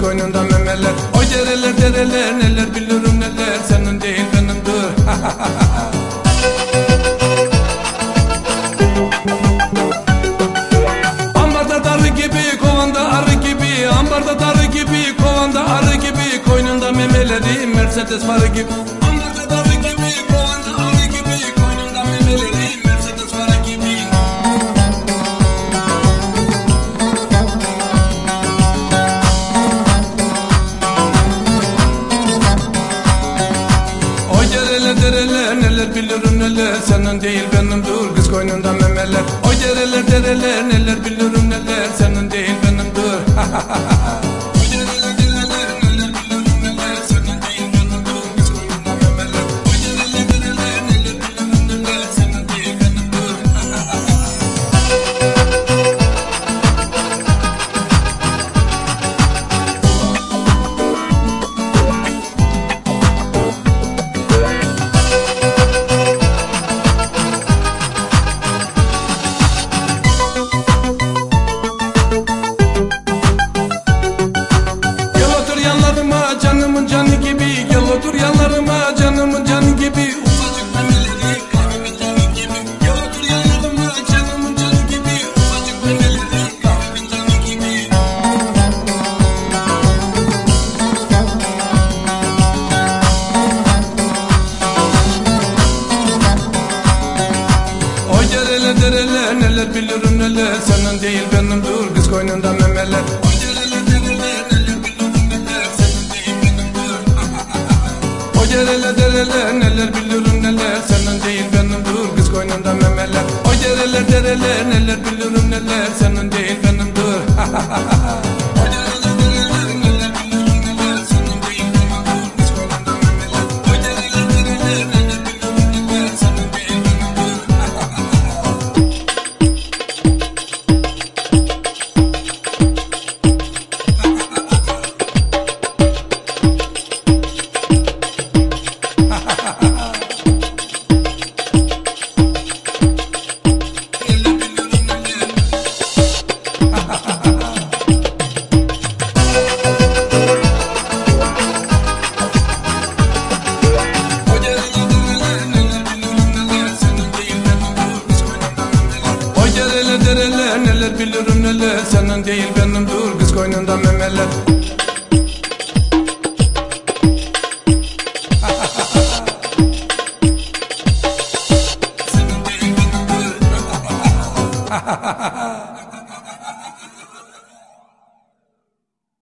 koynunda memeler. Oy dereler dereler neler bilirim neler, senin değil benimdir. Ambarda darı gibi, kovanda arı gibi. Ambarda darı gibi, kovanda arı gibi. Koynunda memeleri Mercedes farı gibi. Ambarda darı gibi, kovanda arı gibi. Koynunda memeleri Mercedes farı gibi. Oy dereler dereler neler bilirim neler, senin değil benimdir kız koynunda memeler. Oy dereler dereler neler bilirim neler, senin değil benimdir. Oy dereler dereler neler bilirim neler, senin değil benimdir kız koynunda memeler. Oy dereler dereler neler bilirim neler, senin değil benimdir. Canımın canı gibi, gel otur yanlarıma canımın canı gibi. Ufacık memeleri kahvemin canı gibi. Gel otur yanlarıma canımın canı gibi. Ufacık memeleri kahvemin canı gibi. Oy dereler dereler neler bilirim neler, senin değil benimdir kız koynunda memeler. Oy dereler dereler neler bilirim neler, senin değil benimdir. Oy dereler dereler neler bilirim neler, senin değil benimdir kız koynunda memeler. Oy dereler dereler neler bilirim neler, senin değil benimdir. Oy dereler dereler neler bilirim neler, senin değil benimdir kız koynunda memeler. Oy dereler dereler neler bilirim neler, senin değil benimdir. Oy dereler dereler neler bilirim neler, senin değil benimdir kız koynunda memeler.